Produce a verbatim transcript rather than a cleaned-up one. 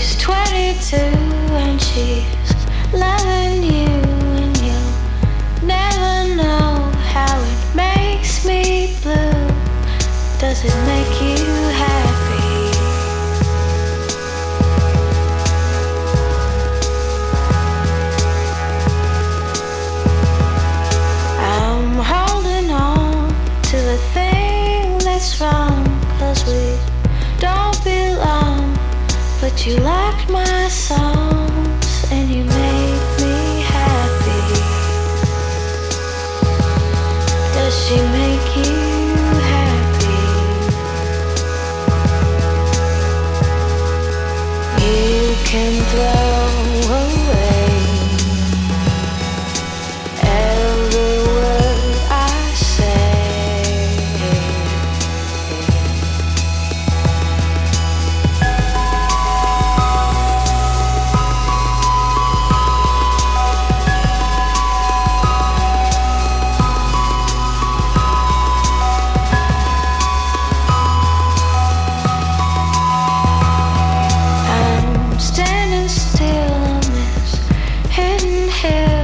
twenty-two and she's loving you, and you'll never know how it makes me blue. Does it make you happy? I'm holding on to the thing that's wrong, 'cause we don't belong. But you liked my songs and you made me happy. Does she make you happy? You can throw away every word I say. Standing still on this hidden hill.